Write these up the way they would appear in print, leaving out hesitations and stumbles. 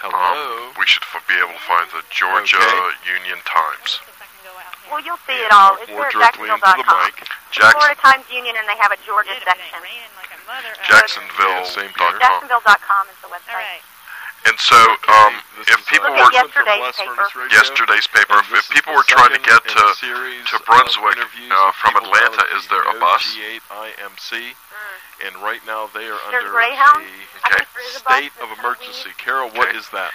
Hello. We should be able to find the Georgia Union Times. Well, you'll see it all. It's More here at directly into the Jacksonville.com. mic. Florida Times Union, and they have a Georgia section. Jacksonville.com. Jacksonville.com is the website. All right. And so, if people Look were at yesterday's paper. If people were trying to get to Brunswick from Atlanta, is there a bus? G8IMC, and right now they are There's under Greyhound. Okay. state of emergency. Carol, what is that?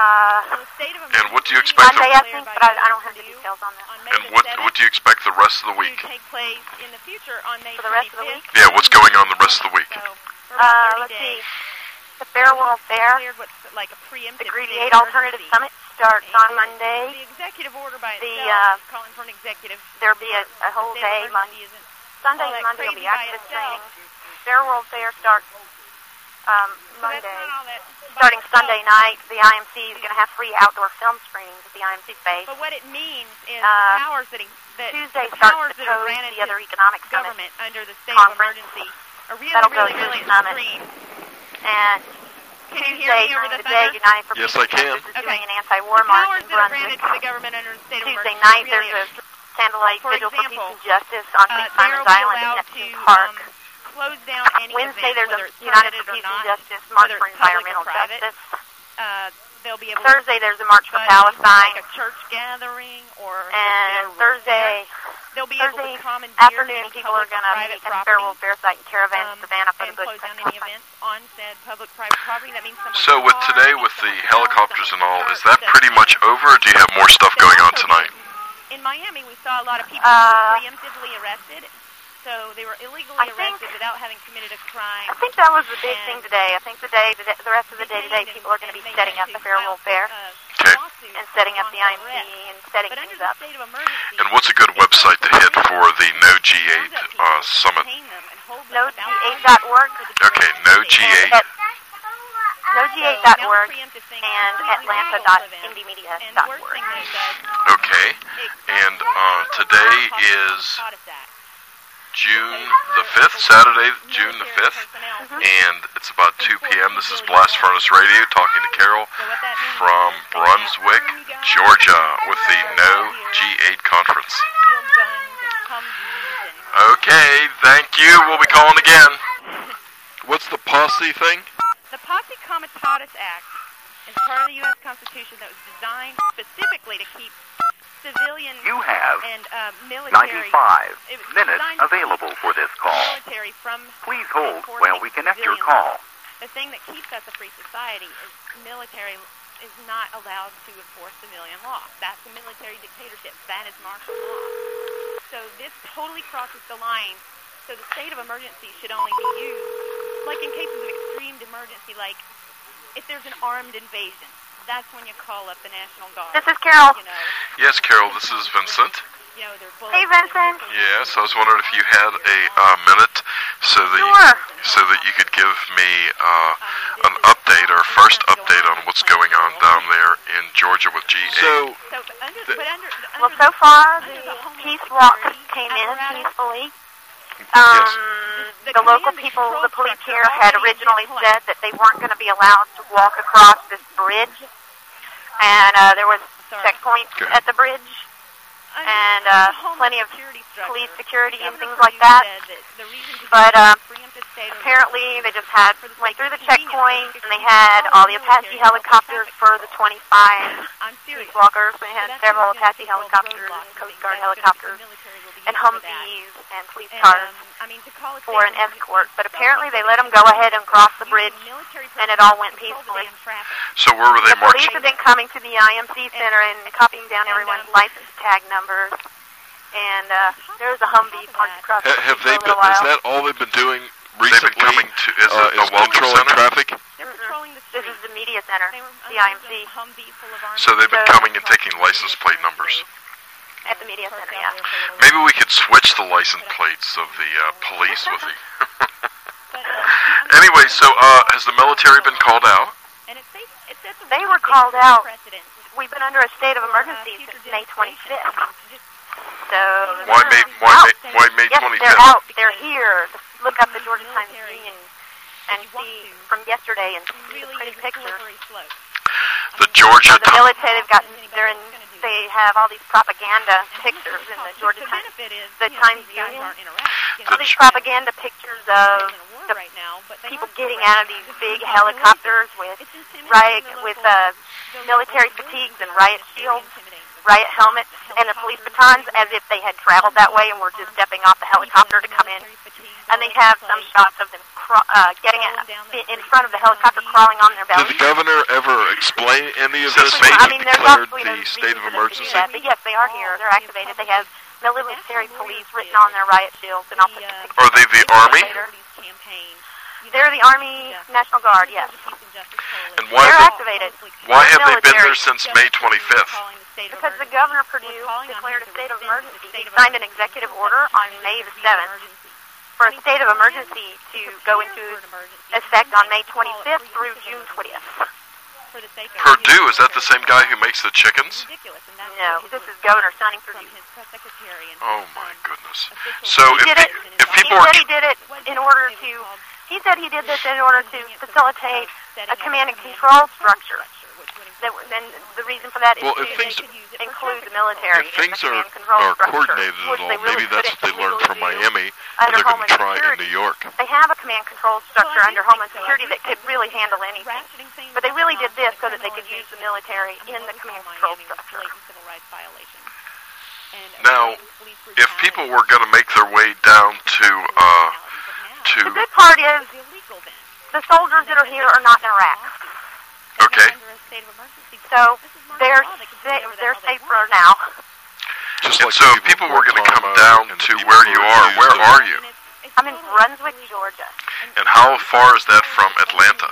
And what do you expect? Monday, I think, but I don't have the details on that. And what do you expect the rest of the week? Take place in the future on May For the rest of the week? Yeah, what's going on the rest of the week? Let's see. The Fair World Fair, like a preemptive the Greedy 8 Alternative Summit starts on Monday. The executive order by itself, calling for an executive. There'll be a whole day. Sunday and Monday will be activist training. Fair World Fair starts Monday. Starting Sunday night, the IMC is going to have free outdoor film screenings at the IMC space. But what it means is the powers that Tuesday starts the CODE, the other economic summit government under the state of emergency are really, That'll go really through the summit. extreme. And Can you hear Tuesday me over during the the day, thunder? United for Yes, Peace I can. is doing an anti-war The march powers in that are Brunswick. granted to the government under the state of Tuesday emergency night, really there's a candlelight For vigil for peace example, and justice on St. Simon's Island in Neptune Park. Close down any Wednesday, event, there's whether a it's United permitted for or Peace and not, Justice march whether for it's public or environmental private. justice. They'll be able Thursday, there's a march for to Palestine. like a church gathering or And Thursday they'll be able Thursday to commandeer afternoon, any people are public going or to private meet at the Fair World property, Fair site in Caravan, Savannah for the and Bush close down Press any Conference. events on said public-private property. That means someone's So with car, today, that means with the someone's house, helicopters and all, someone's is that church, pretty much over, or do you have more stuff going on tonight? In Miami, we saw a lot of people who were preemptively arrested. So they were illegally arrested without having committed a crime. I think that was the big thing today. I think the rest of the day today, people are going to be setting up the Fair World Fair and setting up the IMC and setting things up. And what's a good website to hit for the No G8 summit? NoG8.org. Okay, NoG8. NoG8.org and Atlanta.indiemedia.org. Okay, and today is June the 5th, Saturday, June the 5th, and it's about 2 p.m. This is Blast Furnace Radio, talking to Carol from Brunswick, Georgia, with the No G8 conference. Okay, thank you. We'll be calling again. What's the posse thing? The Posse Comitatus Act is part of the U.S. Constitution that was designed specifically to keep civilian and military 95 minutes available for this call. Military from Please hold while we connect your call. The thing that keeps us a free society is military is not allowed to enforce civilian law. That's a military dictatorship. That is martial law. So this totally crosses the line. So the state of emergency should only be used, like in cases of extreme emergency, like if there's an armed invasion. That's when you call up the National Guard. This is Carol. You know, Yes, Carol, this is Vincent. you know, Hey, Vincent. Yes, I was wondering if you had a minute so that you could give me an update or first update on what's going on down there in Georgia with G8. Well, so far, the peace walk came in peacefully. The local people, the police here, had originally said that they weren't going to be allowed to walk across this bridge. And there was checkpoints at the bridge. And plenty of police security and things like that. But apparently they just went through the checkpoint, and they had all the Apache helicopters for the 25 peace walkers. They had several Apache helicopters, Coast Guard helicopters, and Humvees and police cars for an escort. But apparently they let them go ahead and cross the bridge, and it all went peacefully. So where were they The police marching? have been coming to the IMC Center and copying down everyone's license tag numbers. And there's a Humvee parked across the Have street they for a been? little while. Is that all they've been doing They've recently? been coming to, is it the welcome controlling center? traffic? This is the media center, the IMC. So they've been coming and taking license plate numbers. At the media center, yeah. Maybe we could switch the license plates of the police with the... Anyway, so has the military been called out? They were called out. We've been under a state of emergency since May 25th. So Why May yes, 25th? they're out. They're here. Look up the Georgia Times Union and see from yesterday and see the pretty pictures. The Georgia the military, they have all these propaganda pictures in the Georgia Times, the Times Union. All these propaganda pictures of the people getting out of these big helicopters with military fatigues and riot shields, riot helmets, and the police batons, as if they had traveled that way and were just stepping off the helicopter to come in. And they have some shots of them getting in front of the helicopter, crawling on their bellies. Did the governor ever explain any of this? I mean, there's declared obviously the state of emergency? But yes, they are here. They're activated. They have military police written on their riot shields, and I'll put the pictures. Are they the Army? They're the Army National Guard, yes. And why They're have activated. they been there since May 25th? Because the governor Perdue declared a state of emergency. He signed an executive order on May the 7th for a state of emergency to go into effect on May 25th through June 20th. Perdue, is that the same guy who makes the chickens? No, this is Governor Sonny Perdue. Oh my goodness. So if people were... He did it in order to... He said he did this in order to facilitate a command and control structure. Then the reason for that is to include the military. If things are coordinated at all, maybe that's what they learned from Miami, and they're going to try in New York. They have a command control structure under Homeland Security that could really handle anything. But they really did this so that they could use the military in the command control structure. Now, if people were going to make their way down to the good part is the soldiers that are here are not in Iraq. Okay. So they're safer now. And so if people were going to come down to where you are, where are you? I'm in Brunswick, Georgia. And how far is that from Atlanta?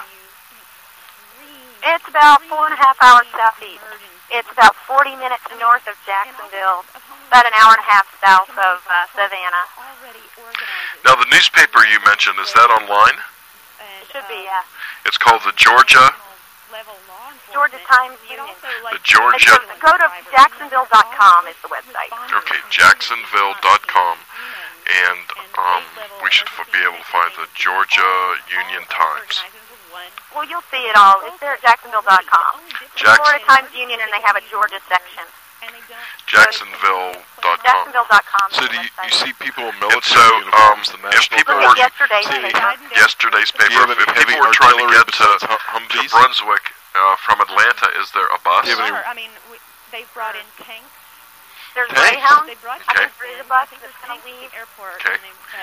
It's about 4.5 hours southeast. It's about 40 minutes north of Jacksonville, about an hour and a half south of Savannah. Now, the newspaper you mentioned, is that online? It should be, yeah. It's called the Georgia Times Union. The Georgia... Go to Jacksonville.com is the website. Okay, Jacksonville.com. And we should be able to find the Georgia Union Times. Well, you'll see it all. It's there at Jacksonville.com. It's the Florida Times Union, and they have a Georgia section. Jacksonville.com. Jacksonville.com. So do you see people in military uniforms, the national if people guard? were yesterday's paper, if people were trying to get to Brunswick from Atlanta, is there a bus? I mean, they've brought in tanks. There's Greyhound. Okay. There's a bus that's going to leave. Okay.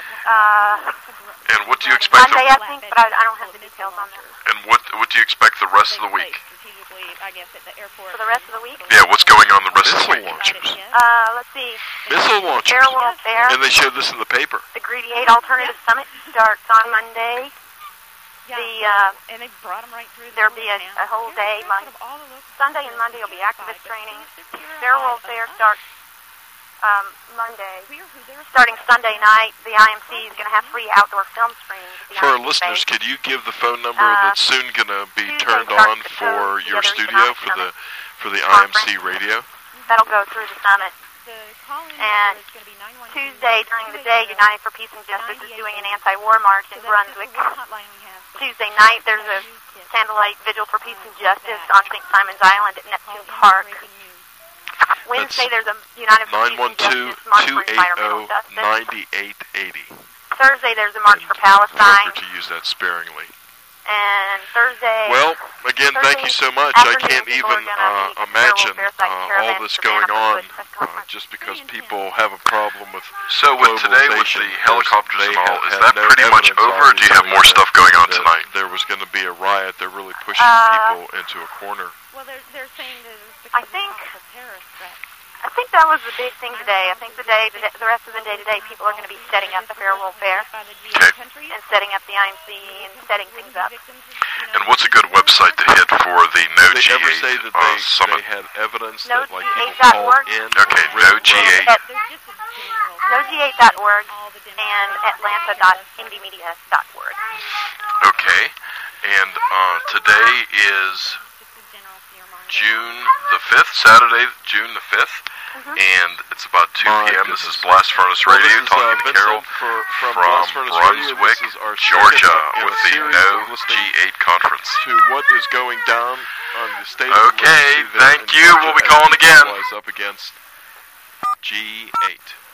And what do you expect? Monday, I think, but I don't have the details on that. And what do you expect the rest of the week? For the rest of the week? Yeah, what's going on the rest of the week? Let's see. Missile launchers. Air World Fair. And they showed this in the paper. The Greedy 8 Alternative Summit starts on Monday. And they brought them right through. There'll be a whole day. Sunday and Monday will be activist training. Fair World Fair starts Monday. Starting Sunday night, the IMC is going to have free outdoor film screenings. For our listeners, could you give the phone number that's soon going to be turned on for your studio for the IMC radio? That'll go through the summit. And Tuesday during the day, United for Peace and Justice is doing an anti-war march in Brunswick. Tuesday night, there's a candlelight vigil for peace and justice on St. Simon's Island at Neptune Park. Wednesday, there's a United for Peace and Justice march for environmental justice. 912-280-9880. Thursday, there's a march for Palestine. Remember to use that sparingly. And Thursday... Well, again, thank you so much. I can't even imagine all this going on just because people have a problem with So with today, with the helicopters and all, is that pretty much over, or do you have more stuff going on tonight? There was going to be a riot. They're really pushing people into a corner. Well, they're saying that it's I think that was the big thing today. I think the rest of the day today, people are going to be setting up the Fair World Fair. Okay. And setting up the IMC and setting things up. And what's a good website to hit for the No Did they ever say G8 that summit? they had evidence that like people NoG8.org. called in? Okay, No-G8. NoG8.org and Atlanta.indiemedia.org. Okay. And today is June the 5th, Saturday, June the 5th. and it's about 2 p.m. This is Blast Furnace Radio, talking to Carol from Brunswick, Georgia, with the No G8 conference. To what is going down on the state. Okay, thank you. We'll be calling again. Up against G8.